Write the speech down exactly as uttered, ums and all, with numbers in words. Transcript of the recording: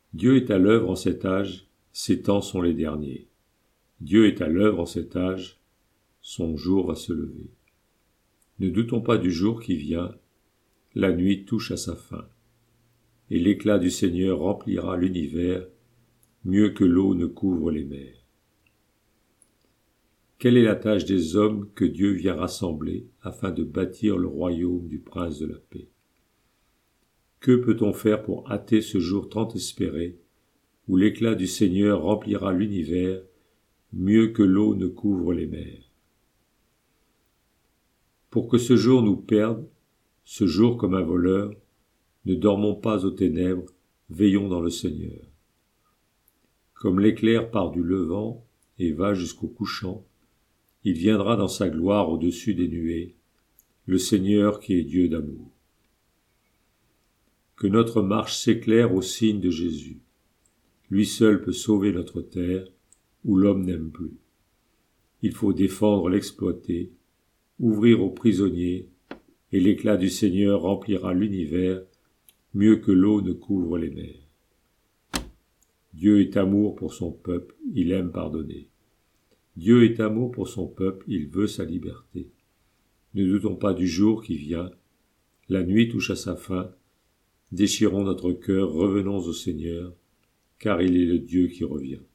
Dieu est à l'œuvre en cet âge, ces temps sont les derniers. Dieu est à l'œuvre en cet âge, son jour va se lever. Ne doutons pas du jour qui vient, la nuit touche à sa fin, et l'éclat du Seigneur remplira l'univers, mieux que l'eau ne couvre les mers. Quelle est la tâche des hommes que Dieu vient rassembler afin de bâtir le royaume du prince de la paix? Que peut-on faire pour hâter ce jour tant espéré, où l'éclat du Seigneur remplira l'univers, mieux que l'eau ne couvre les mers? Pour que ce jour nous perde, ce jour comme un voleur, ne dormons pas aux ténèbres, veillons dans le Seigneur. Comme l'éclair part du levant et va jusqu'au couchant, il viendra dans sa gloire au-dessus des nuées, le Seigneur qui est Dieu d'amour. Que notre marche s'éclaire au signe de Jésus. Lui seul peut sauver notre terre, où l'homme n'aime plus. Il faut défendre l'exploité, ouvrir aux prisonniers, et l'éclat du Seigneur remplira l'univers, mieux que l'eau ne couvre les mers. Dieu est amour pour son peuple, il aime pardonner. Dieu est amour pour son peuple, il veut sa liberté. Ne doutons pas du jour qui vient, la nuit touche à sa fin, déchirons notre cœur, revenons au Seigneur, car il est le Dieu qui revient.